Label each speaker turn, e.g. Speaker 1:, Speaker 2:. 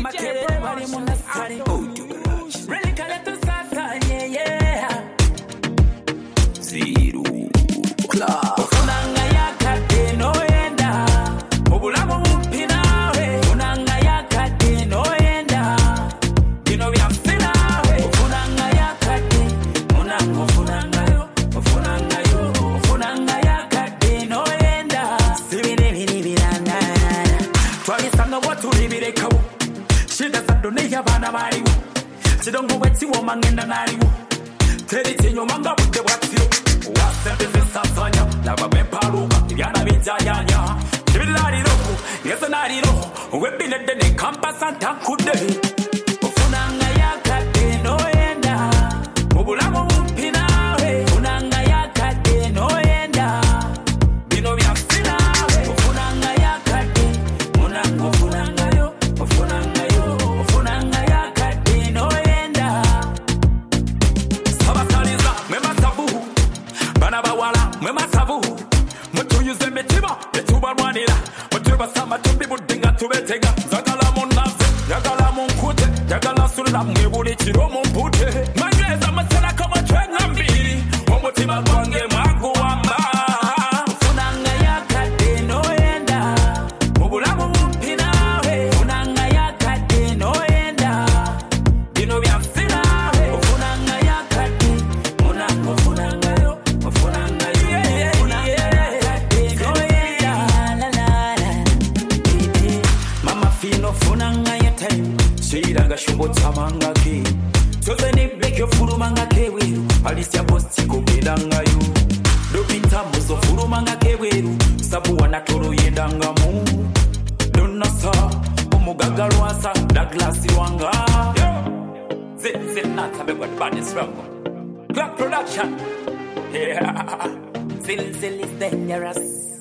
Speaker 1: makerere bari mu nasari really kale to sasa yeah zero club funanga yakate no enda mubulamu mpina we funanga yakate no enda bino byamfina we funanga yakate munango funanga yo funanga yakate no enda sibire birana twalisanga watu libirekawo shida sadone yabana baliwo sidongo weti wo mangenda naliwo teriti nyomanga bude bwatiro wasebeze sasanya laba beparuka ibyana bijayanya tibilariro yesa nariro webinede ne kampasa ntakude ufunanga yakate no enda mubulamu mpina we ufunanga yakate no enda bino byafina we ufunanga yakate munango ufunanga yo ufunanga yakate no enda sabasaliza mwemasabu bana bawala mwemasabu mutuyuze metiba etubalwanira mutubasama tubibudinga tubetega zagala munaze yagala munkute yagala sulula mwebuli kiro mumpute manyweza masala kama twenga mbiri omutima gwange mwaguwamba ufunanga yakate no enda mubulamu mpina we ufunanga yakate no enda bino byamfina we ufunanga yakate munango ufunanga yo ufunanga yakate no enda la mama fino funanga yate shiranga shumbo tamanga ke soze ni beke furumanga keweru alisia posti ko bedanga yo dobita muzo furumanga keweru sabu wanatoro yendanga mu donasa umugaga lwasa Douglas wanga zin nata be what bad is wrong Black production yeah zil is dangerous